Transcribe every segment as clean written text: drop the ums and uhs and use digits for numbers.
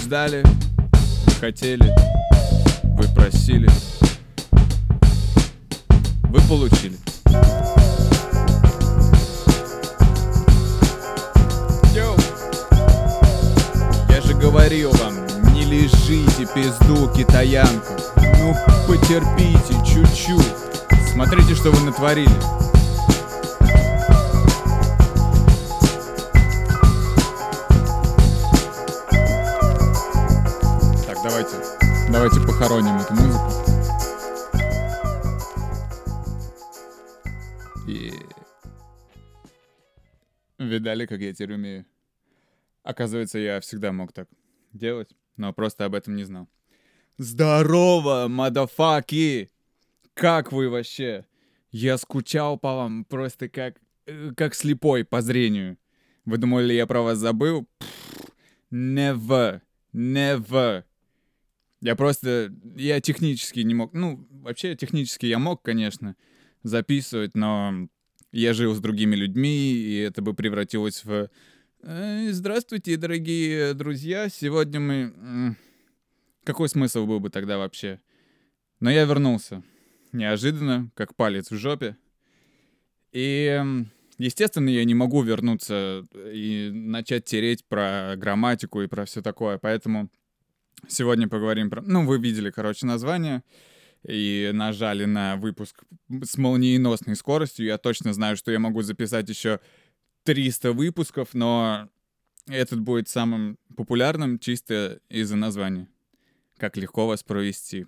ждали, вы хотели, вы просили, вы получили. Йоу! Я же говорил вам, не лежите, пизду, китаянку. Ну, потерпите чуть-чуть. Смотрите, что вы натворили. Так, давайте похороним эту музыку. И видали, как я теперь умею? Оказывается, я всегда мог так делать, но просто об этом не знал. Здорово, мадафаки! Как вы вообще? Я скучал по вам просто как слепой по зрению. Вы думали, я про вас забыл? Never. Я технически не мог. Ну, вообще технически я мог, конечно, записывать, но я жил с другими людьми, и это бы превратилось в... Здравствуйте, дорогие друзья. Сегодня мы... Какой смысл был бы тогда вообще? Но я вернулся. Неожиданно, как палец в жопе. И, естественно, я не могу вернуться и начать тереть про грамматику и про все такое. Поэтому сегодня поговорим про... Ну, вы видели, название. И нажали на выпуск с молниеносной скоростью. Я точно знаю, что я могу записать еще 300 выпусков, но этот будет самым популярным чисто из-за названия. Как легко вас провести.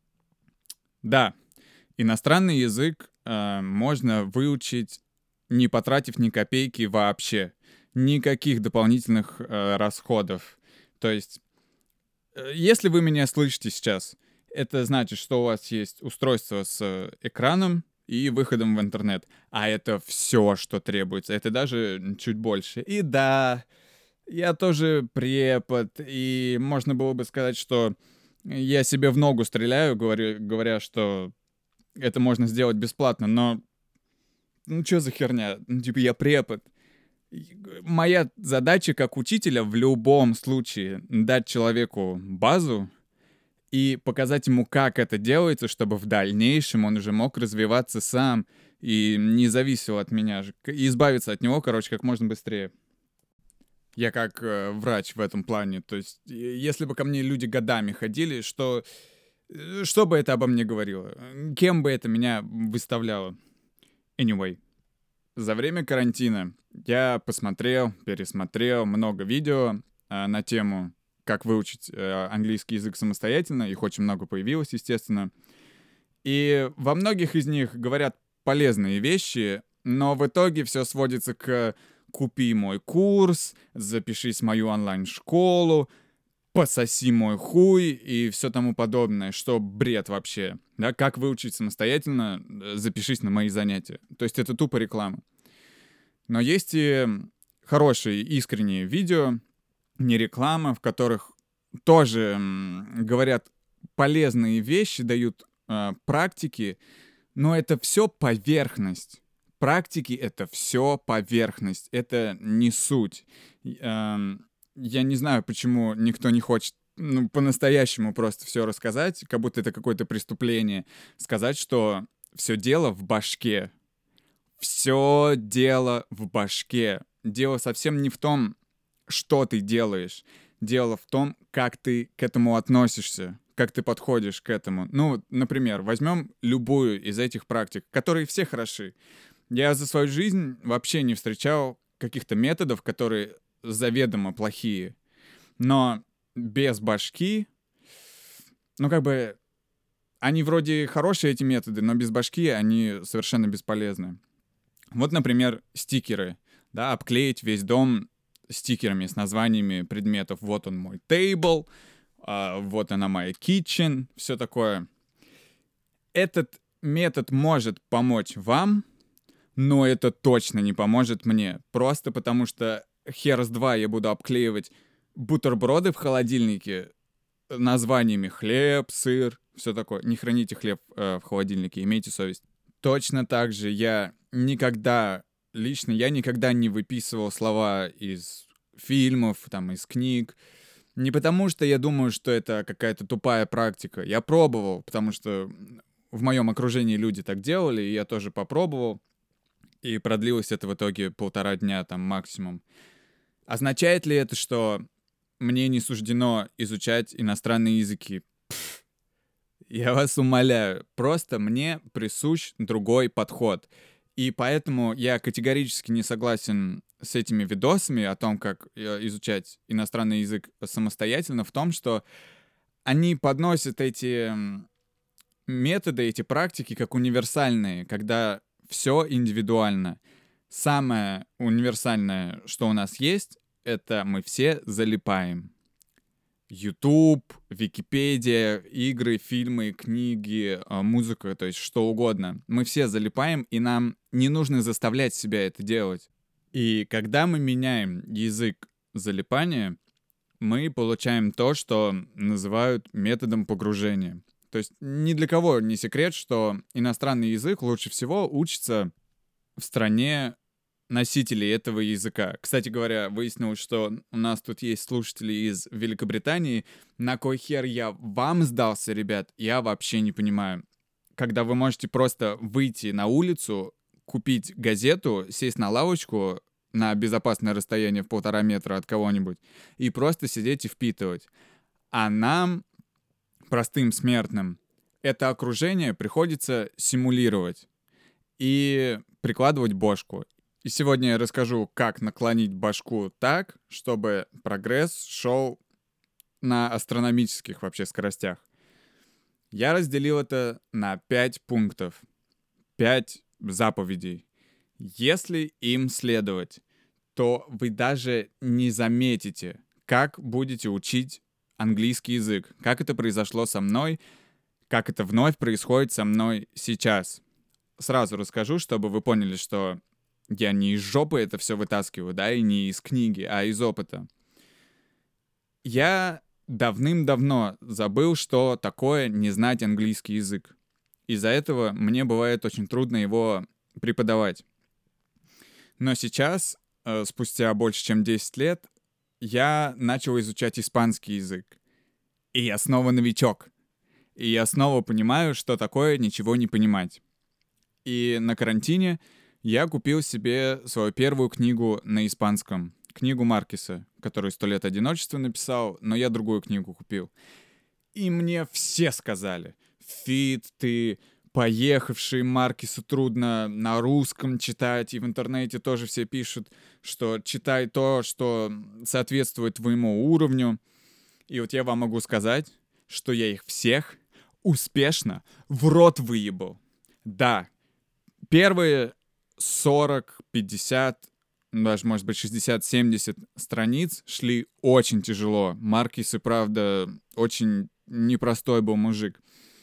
Да, иностранный язык можно выучить, не потратив ни копейки вообще. Никаких дополнительных расходов. То есть, если вы меня слышите сейчас, это значит, что у вас есть устройство с экраном и выходом в интернет. А это все, что требуется. Это даже чуть больше. И да, я тоже препод. И можно было бы сказать, что я себе в ногу стреляю, говоря, что это можно сделать бесплатно. Но, ну что за херня? Ну, типа, я препод. Моя задача как учителя в любом случае дать человеку базу, и показать ему, как это делается, чтобы в дальнейшем он уже мог развиваться сам и не зависел от меня, и избавиться от него, как можно быстрее. Я как врач в этом плане. То есть, если бы ко мне люди годами ходили, что бы это обо мне говорило? Кем бы это меня выставляло? Anyway, за время карантина я пересмотрел много видео на тему как выучить английский язык самостоятельно. Их очень много появилось, естественно. И во многих из них говорят полезные вещи, но в итоге все сводится к «купи мой курс», «запишись в мою онлайн-школу», «пососи мой хуй» и все тому подобное, что бред вообще. Да? Как выучить самостоятельно, запишись на мои занятия. То есть это тупо реклама. Но есть и хорошие, искренние видео, не реклама, в которых тоже говорят полезные вещи, дают практики, но это все поверхность. Практики — это все поверхность, это не суть. Я не знаю, почему никто не хочет по-настоящему просто все рассказать, как будто это какое-то преступление. Сказать, что все дело в башке. Все дело в башке. Дело совсем не в том, что ты делаешь. Дело в том, как ты к этому относишься, как ты подходишь к этому. Ну, например, возьмем любую из этих практик, которые все хороши. Я за свою жизнь вообще не встречал каких-то методов, которые заведомо плохие. Но без башки, они вроде хорошие, эти методы, но без башки они совершенно бесполезны. Вот, например, стикеры. Да, обклеить весь дом стикерами с названиями предметов. Вот он мой table, вот она моя kitchen, все такое. Этот метод может помочь вам, но это точно не поможет мне. Просто потому что хер с два я буду обклеивать бутерброды в холодильнике названиями хлеб, сыр, все такое. Не храните хлеб в холодильнике, имейте совесть. Точно так же я никогда не выписывал слова из фильмов, из книг. Не потому, что я думаю, что это какая-то тупая практика. Я пробовал, потому что в моем окружении люди так делали, и я тоже попробовал. И продлилось это в итоге 1,5 дня там максимум. Означает ли это, что мне не суждено изучать иностранные языки? Я вас умоляю, просто мне присущ другой подход. И поэтому я категорически не согласен с этими видосами о том, как изучать иностранный язык самостоятельно, в том, что они подносят эти методы, эти практики как универсальные, когда все индивидуально. Самое универсальное, что у нас есть, это мы все залипаем. YouTube, Википедия, игры, фильмы, книги, музыка, то есть что угодно. Мы все залипаем, и нам не нужно заставлять себя это делать. И когда мы меняем язык залипания, мы получаем то, что называют методом погружения. То есть ни для кого не секрет, что иностранный язык лучше всего учится в стране носителей этого языка. Кстати говоря, выяснилось, что у нас тут есть слушатели из Великобритании. На кой хер я вам сдался, ребят, я вообще не понимаю. Когда вы можете просто выйти на улицу, купить газету, сесть на лавочку на безопасное расстояние в 1,5 метра от кого-нибудь и просто сидеть и впитывать. А нам, простым смертным, это окружение приходится симулировать и прикладывать бошку. И сегодня я расскажу, как наклонить башку так, чтобы прогресс шел на астрономических вообще скоростях. Я разделил это на 5 пунктов, 5 заповедей. Если им следовать, то вы даже не заметите, как будете учить английский язык, как это произошло со мной, как это вновь происходит со мной сейчас. Сразу расскажу, чтобы вы поняли, что я не из жопы это все вытаскиваю, да, и не из книги, а из опыта. Я давным-давно забыл, что такое не знать английский язык. Из-за этого мне бывает очень трудно его преподавать. Но сейчас, спустя больше чем 10 лет, я начал изучать испанский язык. И я снова новичок. И я снова понимаю, что такое ничего не понимать. И на карантине я купил себе свою первую книгу на испанском. Книгу Маркеса, который «100 лет одиночества» написал, но я другую книгу купил. И мне все сказали: «Фит, ты поехавший, Маркесу трудно на русском читать», и в интернете тоже все пишут, что читай то, что соответствует твоему уровню. И вот я вам могу сказать, что я их всех успешно в рот выебал. Да, первые 40, 50, даже, может быть, 60, 70 страниц шли очень тяжело. Маркес и правда очень непростой был мужик.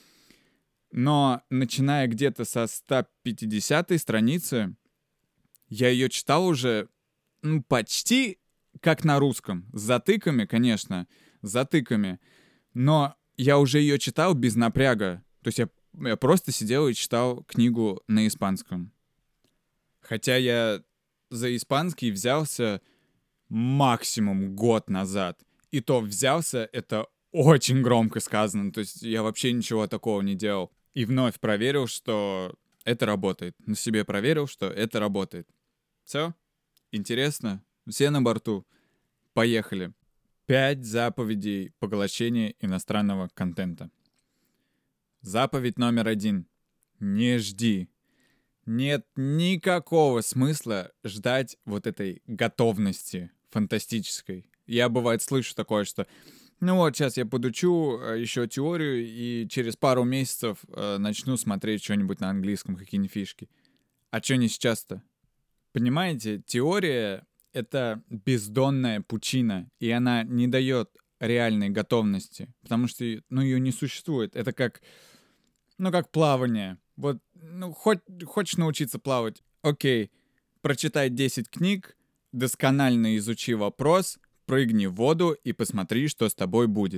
Но начиная где-то со 150-й страницы, я ее читал уже почти как на русском. С затыками, конечно, с затыками. Но я уже ее читал без напряга. То есть я просто сидел и читал книгу на испанском. Хотя я за испанский взялся максимум год назад. И то взялся — это очень громко сказано. То есть я вообще ничего такого не делал. И вновь проверил, что это работает. На себе проверил, что это работает. Все? Интересно? Все на борту? Поехали. 5 заповедей поглощения иностранного контента. Заповедь номер 1. Не жди. Нет никакого смысла ждать вот этой готовности фантастической. Я, бывает, слышу такое, что ну вот, сейчас я подучу еще теорию и через пару месяцев начну смотреть что-нибудь на английском, какие-нибудь фишки. А что не сейчас-то? Понимаете, теория — это бездонная пучина, и она не дает реальной готовности, потому что, ее не существует. Это как плавание. Вот, хочешь научиться плавать? Окей, прочитай 10 книг, досконально изучи вопрос, прыгни в воду и посмотри, что с тобой будет.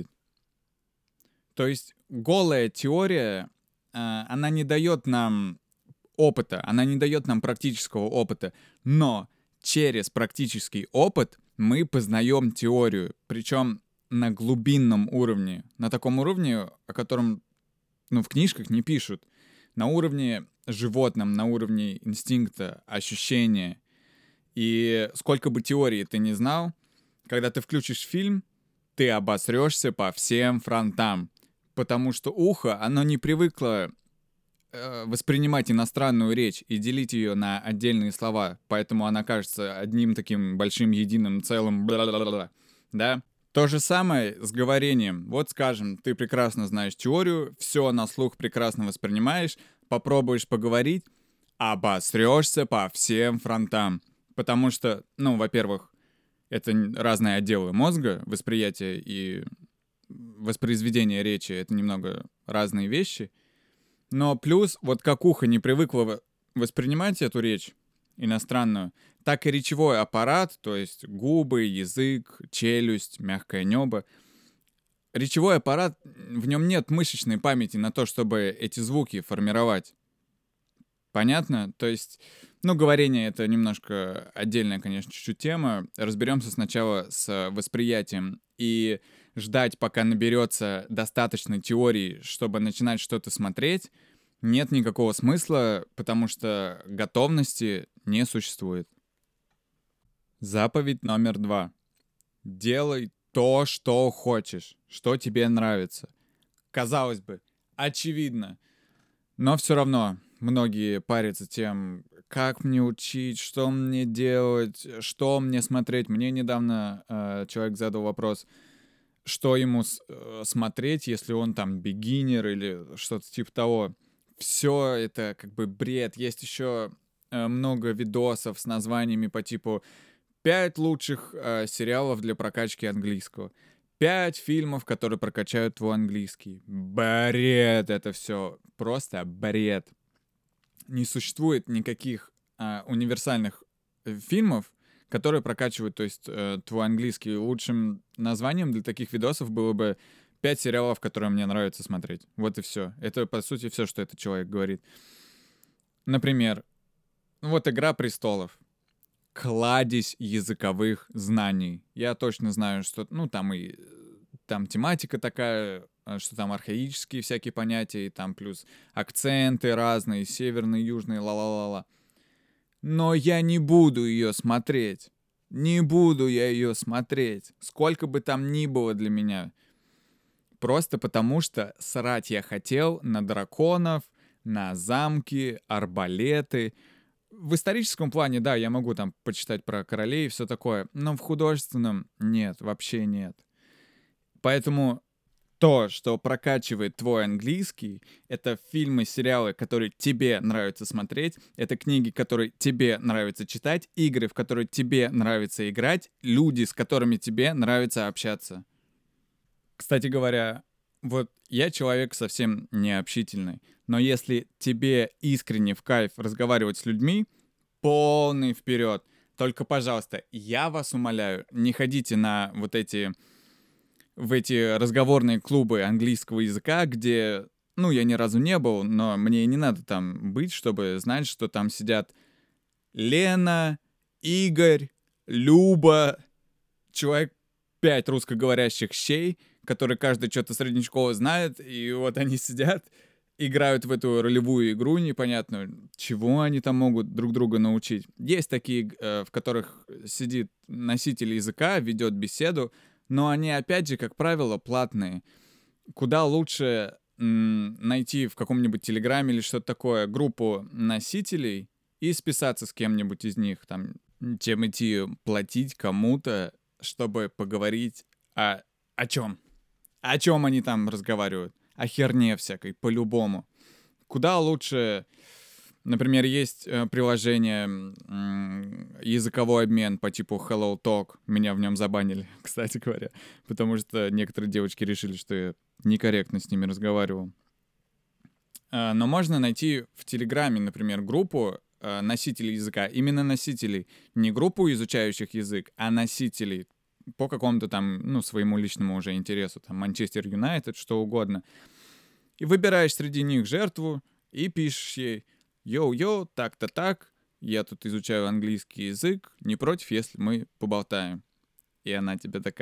То есть голая теория, она не дает нам опыта, она не дает нам практического опыта, но через практический опыт мы познаем теорию. Причем на глубинном уровне, на таком уровне, о котором, в книжках не пишут, на уровне животном, на уровне инстинкта, ощущения. И сколько бы теорий ты не знал, когда ты включишь фильм, ты обосрешься по всем фронтам, потому что ухо, оно не привыкло воспринимать иностранную речь и делить ее на отдельные слова, поэтому она кажется одним таким большим единым целым, бла-бла-бла, да? То же самое с говорением. Вот, скажем, ты прекрасно знаешь теорию, все на слух прекрасно воспринимаешь, попробуешь поговорить, обосрешься по всем фронтам. Потому что, во-первых, это разные отделы мозга, восприятие и воспроизведение речи — это немного разные вещи. Но плюс, вот как ухо не привыкло воспринимать эту речь иностранную, так и речевой аппарат, то есть губы, язык, челюсть, мягкое небо. Речевой аппарат, в нем нет мышечной памяти на то, чтобы эти звуки формировать. Понятно? То есть, говорение — это немножко отдельная, конечно, чуть-чуть тема. Разберемся сначала с восприятием. И ждать, пока наберется достаточно теории, чтобы начинать что-то смотреть, нет никакого смысла, потому что готовности не существует. Заповедь номер 2. Делай то, что хочешь, что тебе нравится. Казалось бы, очевидно. Но все равно многие парятся тем, как мне учить, что мне делать, что мне смотреть. Мне недавно человек задал вопрос, что ему смотреть, если он там бигинер или что-то типа того. Все это как бы бред. Есть еще много видосов с названиями по типу «5 лучших сериалов для прокачки английского». 5 фильмов, которые прокачают твой английский. Бред это все. Просто бред. Не существует никаких универсальных фильмов, которые прокачивают, то есть, твой английский. Лучшим названием для таких видосов было бы 5 сериалов, которые мне нравится смотреть. Вот и все. Это, по сути, все, что этот человек говорит. Например, вот «Игра престолов». Кладезь языковых знаний. Я точно знаю, что, там тематика такая, что там архаические всякие понятия, и там плюс акценты разные, северные, южные, ла-ла-ла-ла. Но я не буду ее смотреть. Не буду я ее смотреть. Сколько бы там ни было для меня. Просто потому что срать я хотел на драконов, на замки, арбалеты. В историческом плане, да, я могу там почитать про королей и все такое, но в художественном нет, вообще нет. Поэтому то, что прокачивает твой английский, это фильмы, сериалы, которые тебе нравится смотреть, это книги, которые тебе нравится читать, игры, в которые тебе нравится играть, люди, с которыми тебе нравится общаться. Кстати говоря, вот я человек совсем не общительный, но если тебе искренне в кайф разговаривать с людьми, полный вперед. Только, пожалуйста, я вас умоляю, не ходите в эти разговорные клубы английского языка, где, я ни разу не был, но мне и не надо там быть, чтобы знать, что там сидят Лена, Игорь, Люба, человек 5 русскоговорящих щей, которые каждый что-то среднечково знает, и вот они сидят, играют в эту ролевую игру непонятную. Чего они там могут друг друга научить? Есть такие, в которых сидит носитель языка, ведет беседу, но они, опять же, как правило, платные. Куда лучше найти в каком-нибудь Телеграме или что-то такое группу носителей и списаться с кем-нибудь из них, там, чем идти платить кому-то, чтобы поговорить о чем? О чем они там разговаривают? О херне всякой, по-любому. Куда лучше, например, есть приложение языковой обмен по типу Hello Talk. Меня в нем забанили, кстати говоря, потому что некоторые девочки решили, что я некорректно с ними разговаривал. Но можно найти в Телеграме, например, группу носителей языка. Именно носителей. Не группу изучающих язык, а носителей. По какому-то там, своему личному уже интересу. Там Манчестер Юнайтед, что угодно. И выбираешь среди них жертву и пишешь ей: «Йоу-йоу, так-то так, я тут изучаю английский язык, не против, если мы поболтаем». И она тебе такая: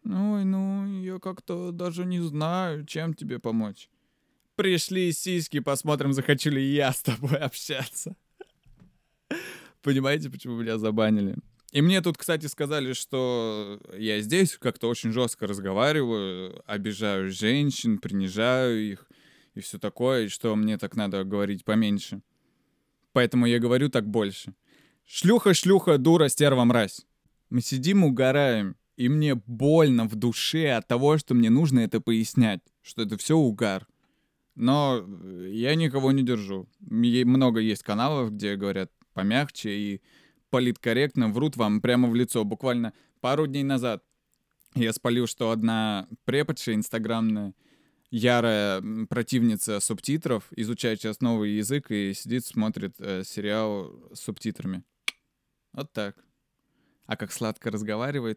Ой, ну, я как-то даже не знаю, чем тебе помочь. Пришли сиськи, посмотрим, захочу ли я с тобой общаться. Понимаете, почему меня забанили? И мне тут, кстати, сказали, что я здесь как-то очень жестко разговариваю, обижаю женщин, принижаю их и все такое, и что мне так надо говорить поменьше. Поэтому я говорю так больше. Шлюха, шлюха, дура, стерва, мразь. Мы сидим, угораем, и мне больно в душе от того, что мне нужно это пояснять, что это все угар. Но я никого не держу. Много есть каналов, где говорят помягче и политкорректно врут вам прямо в лицо. Буквально пару дней назад я спалил, что одна преподша инстаграмная, ярая противница субтитров, изучает сейчас новый язык и сидит, смотрит сериал с субтитрами. Вот так. А как сладко разговаривает.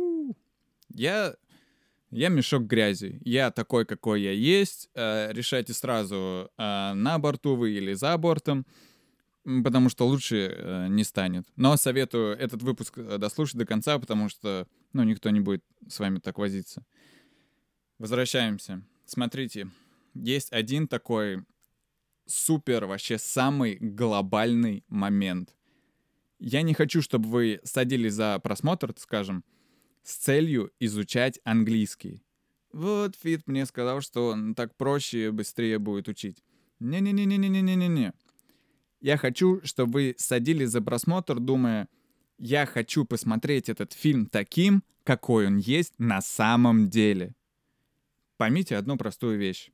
Я мешок грязи. Я такой, какой я есть. Решайте сразу, на борту вы или за бортом, потому что лучше не станет. Но советую этот выпуск дослушать до конца, потому что, никто не будет с вами так возиться. Возвращаемся. Смотрите, есть один такой супер, вообще самый глобальный момент. Я не хочу, чтобы вы садились за просмотр, скажем, с целью изучать английский. Вот Фит мне сказал, что он так проще и быстрее будет учить. Не-не-не-не-не-не-не-не. Я хочу, чтобы вы садились за просмотр, думая, я хочу посмотреть этот фильм таким, какой он есть на самом деле. Поймите одну простую вещь.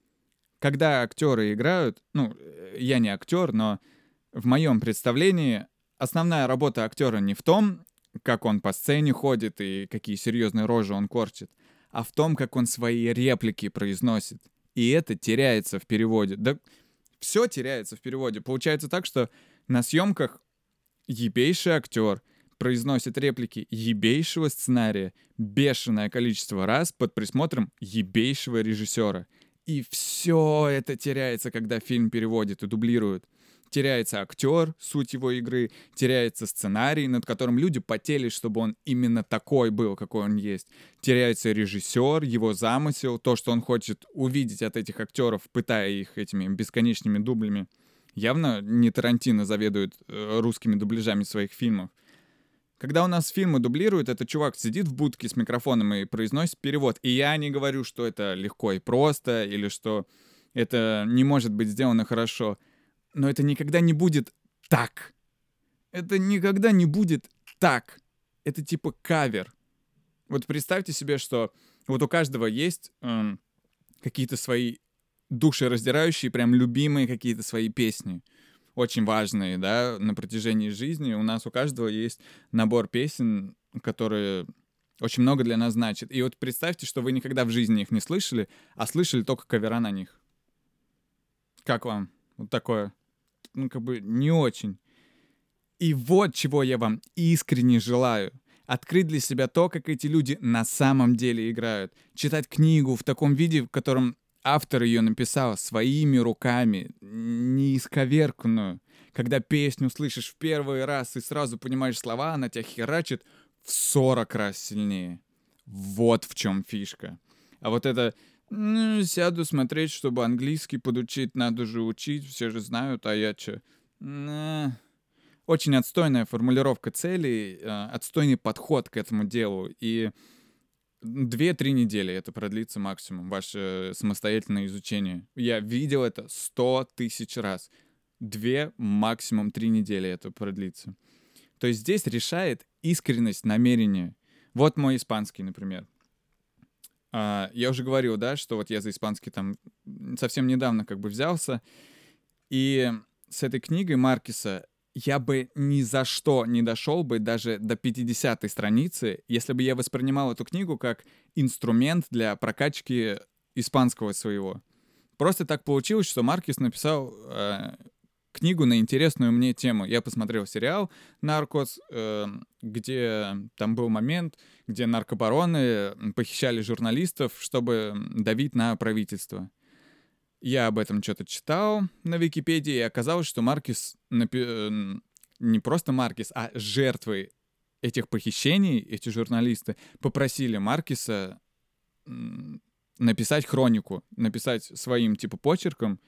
Когда актеры играют, я не актер, но в моем представлении основная работа актера не в том, как он по сцене ходит и какие серьезные рожи он корчит, а в том, как он свои реплики произносит. И это теряется в переводе. Да все теряется в переводе. Получается так, что на съемках ебейший актер произносит реплики ебейшего сценария бешеное количество раз под присмотром ебейшего режиссера. И все это теряется, когда фильм переводит и дублируют. Теряется актер, суть его игры, теряется сценарий, над которым люди потели, чтобы он именно такой был, какой он есть. Теряется режиссер, его замысел, то, что он хочет увидеть от этих актеров, пытая их этими бесконечными дублями. Явно не Тарантино заведует русскими дубляжами своих фильмов. Когда у нас фильмы дублируют, этот чувак сидит в будке с микрофоном и произносит перевод. И я не говорю, что это легко и просто, или что это не может быть сделано хорошо. Но это никогда не будет так. Это никогда не будет так. Это типа кавер. Вот представьте себе, что вот у каждого есть какие-то свои душераздирающие, прям любимые какие-то свои песни. Очень важные, да, на протяжении жизни. У нас у каждого есть набор песен, которые очень много для нас значат. И вот представьте, что вы никогда в жизни их не слышали, а слышали только кавера на них. Как вам? Вот такое. Не очень. И вот чего я вам искренне желаю. Открыть для себя то, как эти люди на самом деле играют. Читать книгу в таком виде, в котором автор ее написал своими руками, не исковерканную. Когда песню слышишь в первый раз и сразу понимаешь слова, она тебя херачит в 40 раз сильнее. Вот в чем фишка. А вот это сяду смотреть, чтобы английский подучить, надо же учить, все же знают, а я че? Очень отстойная формулировка целей, отстойный подход к этому делу. И 2-3 недели это продлится максимум, ваше самостоятельное изучение. Я видел это 100 тысяч раз. 2, максимум 3 недели это продлится. То есть здесь решает искренность намерения. Вот мой испанский, например. Я уже говорил, да, что вот я за испанский там совсем недавно взялся. И с этой книгой Маркеса я бы ни за что не дошел бы даже до 50-й страницы, если бы я воспринимал эту книгу как инструмент для прокачки испанского своего. Просто так получилось, что Маркес написал книгу на интересную мне тему. Я посмотрел сериал «Наркос», где там был момент, где наркобароны похищали журналистов, чтобы давить на правительство. Я об этом что-то читал на Википедии, и оказалось, что Маркес, не просто Маркес, а жертвой этих похищений эти журналисты попросили Маркеса написать хронику, написать своим типа почерком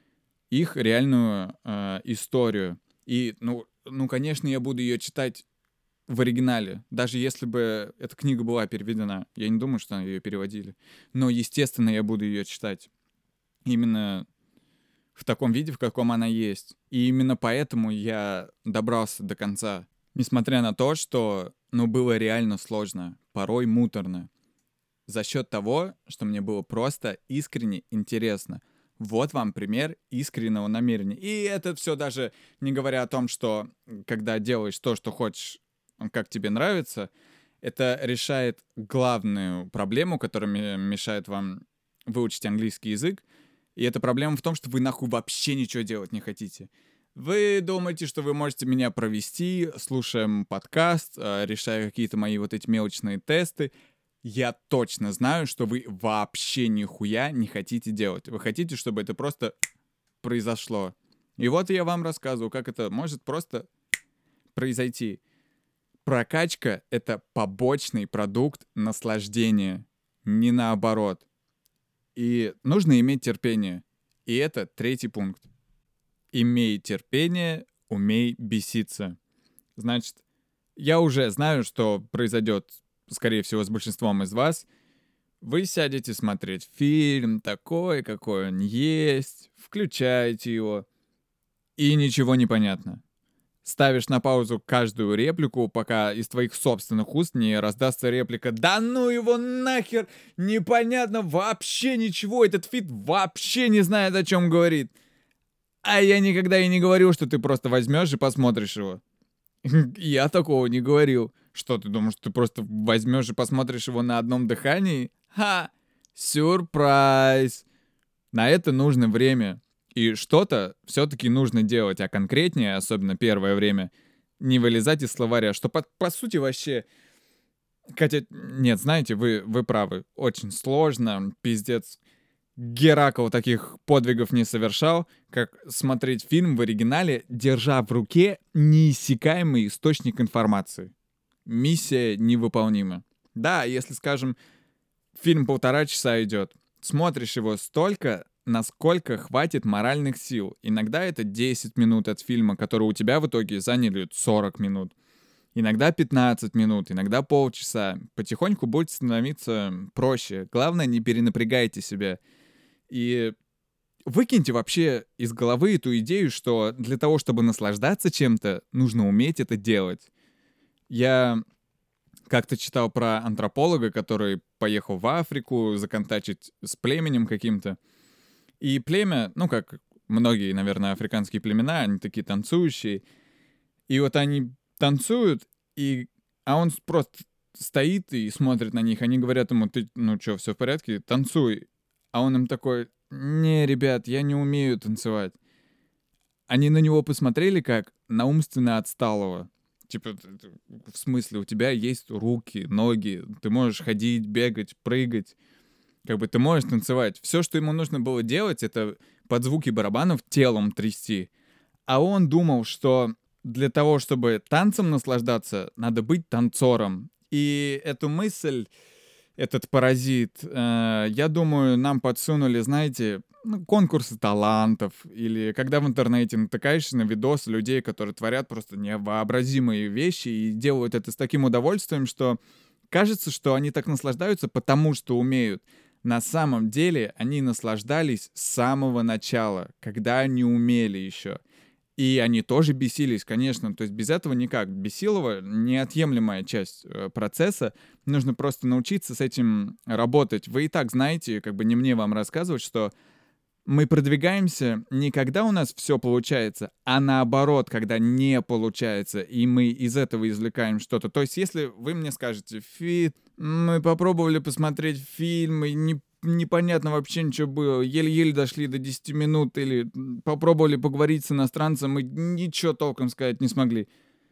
их реальную историю. И, конечно, я буду ее читать в оригинале, даже если бы эта книга была переведена. Я не думаю, что ее переводили. Но, естественно, я буду ее читать именно в таком виде, в каком она есть. И именно поэтому я добрался до конца. Несмотря на то, что, было реально сложно, порой муторно. За счет того, что мне было просто искренне интересно. Вот вам пример искреннего намерения. И это все даже не говоря о том, что когда делаешь то, что хочешь, как тебе нравится, это решает главную проблему, которая мешает вам выучить английский язык. И эта проблема в том, что вы нахуй вообще ничего делать не хотите. Вы думаете, что вы можете меня провести, слушая подкаст, решая какие-то мои вот эти мелочные тесты. Я точно знаю, что вы вообще нихуя не хотите делать. Вы хотите, чтобы это просто произошло. И вот я вам рассказываю, как это может просто произойти. Прокачка — это побочный продукт наслаждения, не наоборот. И нужно иметь терпение. И это 3-й пункт. Имей терпение, умей беситься. Значит, я уже знаю, что произойдет, скорее всего, с большинством из вас. Вы сядете смотреть фильм такой, какой он есть, включаете его, и ничего не понятно. Ставишь на паузу каждую реплику, пока из твоих собственных уст не раздастся реплика «Да ну его нахер! Непонятно вообще ничего! Этот фит вообще не знает, о чем говорит!» А я никогда и не говорил, что ты просто возьмешь и посмотришь его. Я такого не говорил. Что, ты думаешь, ты просто возьмешь и посмотришь его на одном дыхании? Ха! Сюрприз! На это нужно время. И что-то все-таки нужно делать, а конкретнее, особенно первое время, не вылезать из словаря, что по сути вообще... Хотя, нет, знаете, вы правы, очень сложно, пиздец. Геракл таких подвигов не совершал, как смотреть фильм в оригинале, держа в руке неиссякаемый источник информации. Миссия невыполнима. Да, если, скажем, фильм 1,5 часа идет, смотришь его столько, насколько хватит моральных сил. Иногда это 10 минут от фильма, которые у тебя в итоге заняли 40 минут. Иногда 15 минут, иногда полчаса. Потихоньку будет становиться проще. Главное, не перенапрягайте себя. И выкиньте вообще из головы эту идею, что для того, чтобы наслаждаться чем-то, нужно уметь это делать. Я как-то читал про антрополога, который поехал в Африку законтачить с племенем каким-то. И племя, как многие, наверное, африканские племена, они такие танцующие. И вот они танцуют, а он просто стоит и смотрит на них. Они говорят ему: ты, что, все в порядке? Танцуй. А он им такой: не, ребят, я не умею танцевать. Они на него посмотрели как на умственно отсталого. Типа, в смысле, у тебя есть руки, ноги, ты можешь ходить, бегать, прыгать. Ты можешь танцевать. Все, что ему нужно было делать, это под звуки барабанов телом трясти. А он думал, что для того, чтобы танцем наслаждаться, надо быть танцором. И эту мысль, этот паразит, я думаю, нам подсунули, знаете, конкурсы талантов. Или когда в интернете натыкаешься на видосы людей, которые творят просто невообразимые вещи и делают это с таким удовольствием, что кажется, что они так наслаждаются, потому что умеют. На самом деле они наслаждались с самого начала, когда они умели еще. И они тоже бесились, конечно. То есть без этого никак. Бесилово — неотъемлемая часть процесса. Нужно просто научиться с этим работать. Вы и так знаете, не мне вам рассказывать, что мы продвигаемся не когда у нас все получается, а наоборот, когда не получается, и мы из этого извлекаем что-то. То есть если вы мне скажете: «Фит, мы попробовали посмотреть фильм, и непонятно вообще ничего было, еле-еле дошли до 10 минут», или «попробовали поговорить с иностранцем, и ничего толком сказать не смогли»,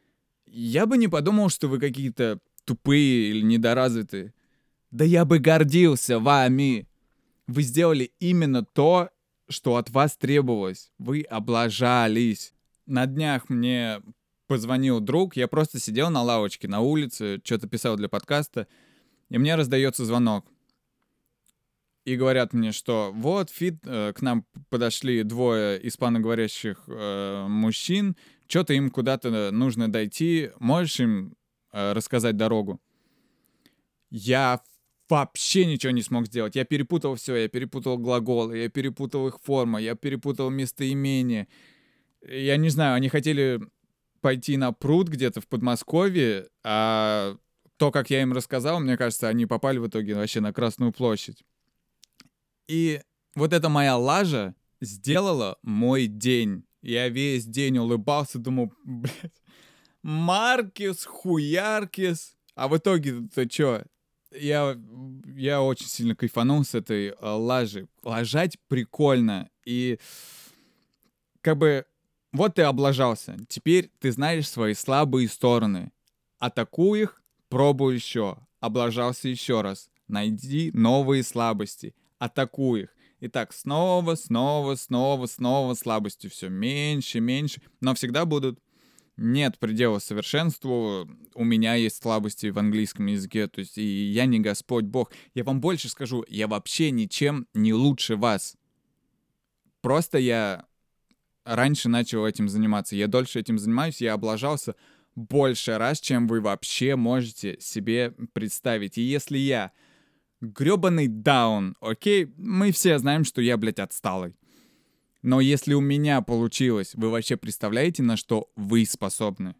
я бы не подумал, что вы какие-то тупые или недоразвитые. Да я бы гордился вами. Вы сделали именно то, что от вас требовалось. Вы облажались. На днях мне позвонил друг, я просто сидел на лавочке на улице, что-то писал для подкаста, и мне раздается звонок. И говорят мне, что вот, к нам подошли двое испаноговорящих мужчин, что-то им куда-то нужно дойти, можешь им рассказать дорогу? Я вообще ничего не смог сделать. Я перепутал все, я перепутал глаголы, я перепутал их форму, я перепутал местоимение. Я не знаю, они хотели пойти на пруд где-то в Подмосковье, а то, как я им рассказал, мне кажется, они попали в итоге вообще на Красную площадь. И вот эта моя лажа сделала мой день. Я весь день улыбался, думал, блядь, Маркес, хуяркес. А в итоге-то что? Я очень сильно кайфанул с этой лажи. Лажать прикольно. И как бы вот ты облажался. Теперь ты знаешь свои слабые стороны. Атакуй их, пробуй еще. Облажался еще раз. Найди новые слабости. Атакуй их. И так снова слабости. Все меньше, меньше. Но всегда будут. Нет предела совершенству. У меня есть слабости в английском языке. То есть и я не Господь Бог. Я вам больше скажу. Я вообще ничем не лучше вас. Просто я раньше начал этим заниматься. Я дольше этим занимаюсь. Я облажался больше раз, чем вы вообще можете себе представить. И если я грёбаный даун, окей, мы все знаем, что я, блядь, отсталый. Но если у меня получилось, вы вообще представляете, на что вы способны?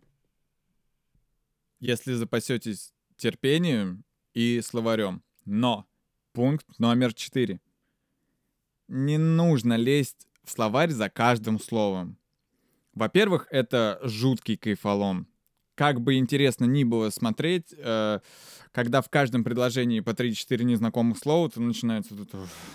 Если запасетесь терпением и словарем. Но пункт номер 4. Не нужно лезть в словарь за каждым словом. Во-первых, это жуткий кайфолом. Как бы интересно ни было смотреть, когда в каждом предложении по 3-4 незнакомых слова, то начинается тут...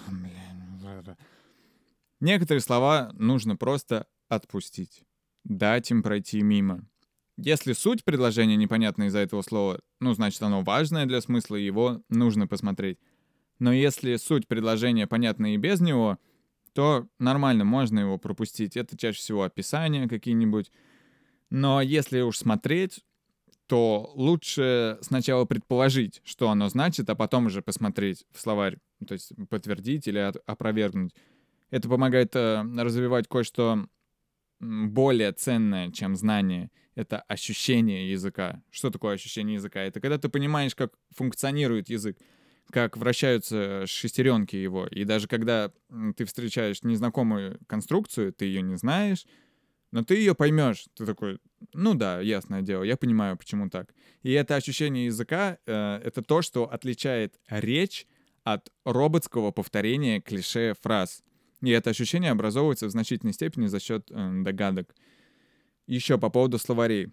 Некоторые слова нужно просто отпустить. Дать им пройти мимо. Если суть предложения непонятна из-за этого слова, значит оно важное для смысла, и его нужно посмотреть. Но если суть предложения понятна и без него, то нормально, можно его пропустить. Это чаще всего описания какие-нибудь. Но если уж смотреть, то лучше сначала предположить, что оно значит, а потом уже посмотреть в словарь. То есть подтвердить или опровергнуть. Это помогает развивать кое-что более ценное, чем знание. Это ощущение языка. Что такое ощущение языка? Это когда ты понимаешь, как функционирует язык, как вращаются шестеренки его. И даже когда ты встречаешь незнакомую конструкцию, ты ее не знаешь, но ты ее поймешь. Ты такой, да, ясное дело, я понимаю, почему так. И это ощущение языка — это то, что отличает речь от роботского повторения клише фраз. И это ощущение образовывается в значительной степени за счет догадок. Еще по поводу словарей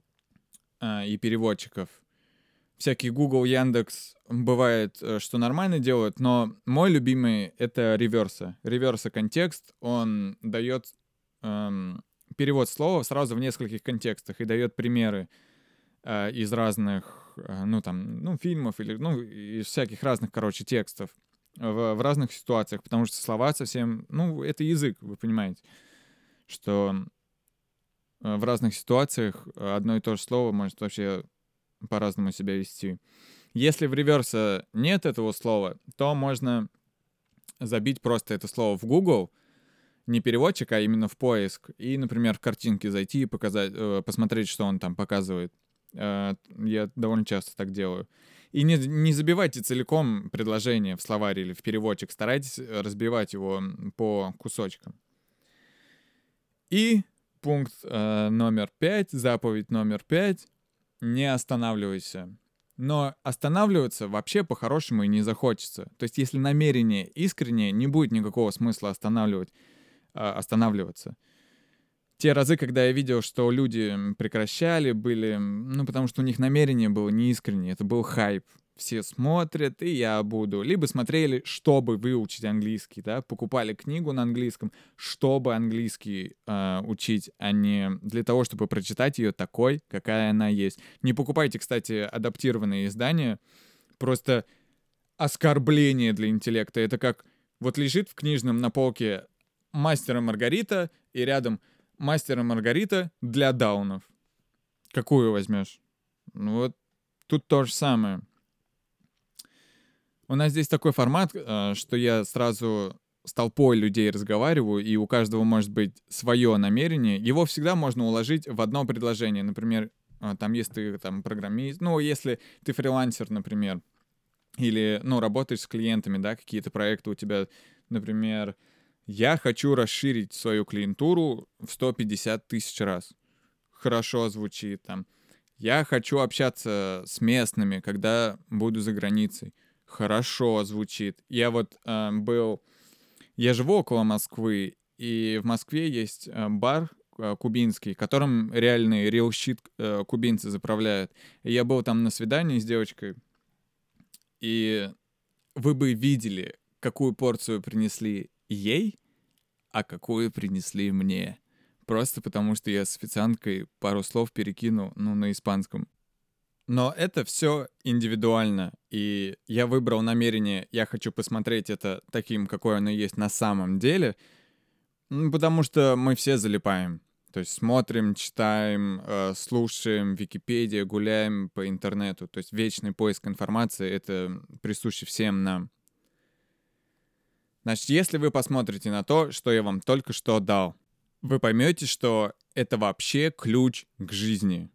и переводчиков. Всякие Google, Яндекс бывает, что нормально делают, но мой любимый — это реверса. Реверса контекст, он дает перевод слова сразу в нескольких контекстах и дает примеры из разных, фильмов или, из всяких разных, текстов в разных ситуациях, потому что слова совсем, это язык, вы понимаете, что в разных ситуациях одно и то же слово может вообще по-разному себя вести. Если в реверсе нет этого слова, то можно забить просто это слово в Google, не переводчик, а именно в поиск, и, например, в картинки зайти и посмотреть, что он там показывает. Я довольно часто так делаю. И не забивайте целиком предложение в словарь или в переводчик. Старайтесь разбивать его по кусочкам. И пункт номер 5, заповедь номер 5. Не останавливайся. Но останавливаться вообще по-хорошему и не захочется. То есть если намерение искреннее, не будет никакого смысла останавливаться. Те разы, когда я видел, что люди прекращали, были, потому что у них намерение было неискреннее, это был хайп. Все смотрят, и я буду. Либо смотрели, чтобы выучить английский, да, покупали книгу на английском, чтобы английский учить, а не для того, чтобы прочитать ее такой, какая она есть. Не покупайте, кстати, адаптированные издания, просто оскорбление для интеллекта. Это как вот лежит в книжном на полке «Мастер и Маргарита», и рядом «Мастер и Маргарита для даунов». Какую возьмешь? Ну вот тут то же самое. У нас здесь такой формат, что я сразу с толпой людей разговариваю, и у каждого может быть свое намерение. Его всегда можно уложить в одно предложение. Например, там, если ты там программист, ну, если ты фрилансер, например, или, ну, работаешь с клиентами, да, какие-то проекты у тебя, например, я хочу расширить свою клиентуру в 150 тысяч раз. Хорошо звучит там. Я хочу общаться с местными, когда буду за границей. Хорошо звучит. Я вот я живу около Москвы, и в Москве есть бар кубинский, которым реальные real shit кубинцы заправляют. И я был там на свидании с девочкой, и вы бы видели, какую порцию принесли ей, а какую принесли мне. Просто потому, что я с официанткой пару слов перекинул, ну, на испанском. Но это все индивидуально, и я выбрал намерение, я хочу посмотреть это таким, какое оно есть на самом деле, потому что мы все залипаем. То есть смотрим, читаем, слушаем, Википедия, гуляем по интернету. То есть вечный поиск информации — это присуще всем нам. Значит, если вы посмотрите на то, что я вам только что дал, вы поймете, что это вообще ключ к жизни,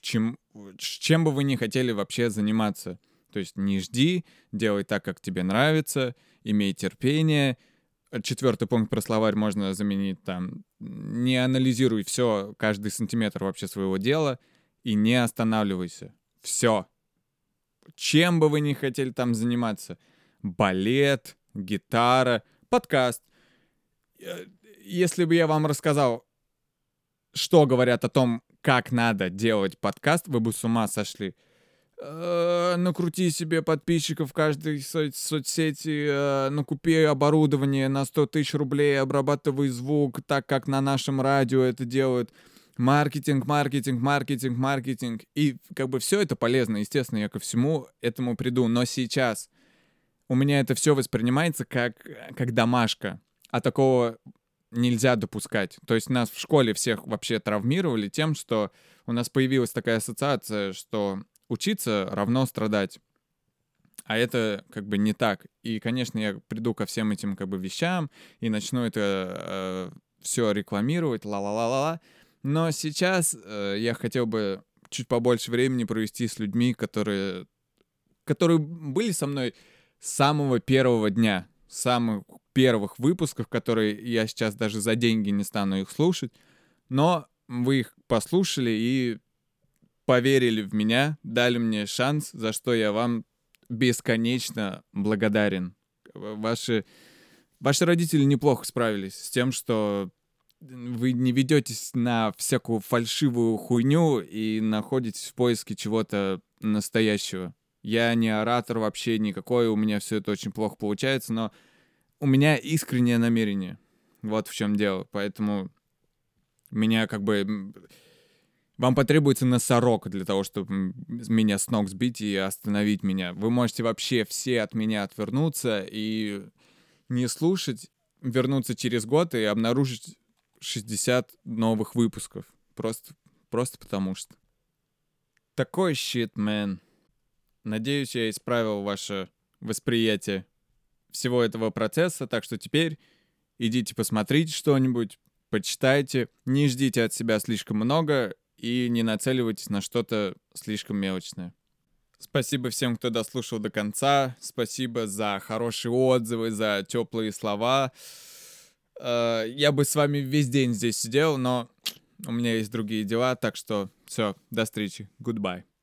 чем бы вы ни хотели вообще заниматься. То есть не жди, делай так, как тебе нравится, имей терпение. Четвертый пункт про словарь можно заменить там. Не анализируй все, каждый сантиметр вообще своего дела, и не останавливайся. Все. Чем бы вы ни хотели там заниматься. Балет, гитара, подкаст. Если бы я вам рассказал, что говорят о том, как надо делать подкаст, вы бы с ума сошли. Накрути себе подписчиков в каждой соцсети, накупи оборудование на 100 тысяч рублей, обрабатывай звук так, как на нашем радио это делают. Маркетинг, маркетинг, маркетинг, маркетинг. И как бы все это полезно, естественно, я ко всему этому приду. Но сейчас у меня это все воспринимается как домашка. А такого нельзя допускать. То есть нас в школе всех вообще травмировали тем, что у нас появилась такая ассоциация, что учиться равно страдать. А это как бы не так. И, конечно, я приду ко всем этим как бы вещам и начну это все рекламировать, ла-ла-ла-ла-ла. Но сейчас я хотел бы чуть побольше времени провести с людьми, которые были со мной с самого первого дня, с самых первых выпусков, которые я сейчас даже за деньги не стану их слушать. Но вы их послушали и поверили в меня, дали мне шанс, за что я вам бесконечно благодарен. Ваши родители неплохо справились с тем, что вы не ведетесь на всякую фальшивую хуйню и находитесь в поиске чего-то настоящего. Я не оратор вообще никакой, у меня все это очень плохо получается, но у меня искреннее намерение. Вот в чем дело. Поэтому меня как бы... Вам потребуется носорог для того, чтобы меня с ног сбить и остановить меня. Вы можете вообще все от меня отвернуться и не слушать, вернуться через год и обнаружить 60 новых выпусков. Просто потому что. Такой shit, man. Надеюсь, я исправил ваше восприятие всего этого процесса, так что теперь идите посмотрите что-нибудь, почитайте, не ждите от себя слишком много и не нацеливайтесь на что-то слишком мелочное. Спасибо всем, кто дослушал до конца. Спасибо за хорошие отзывы, за теплые слова. Я бы с вами весь день здесь сидел, но у меня есть другие дела, так что все, до встречи. Goodbye.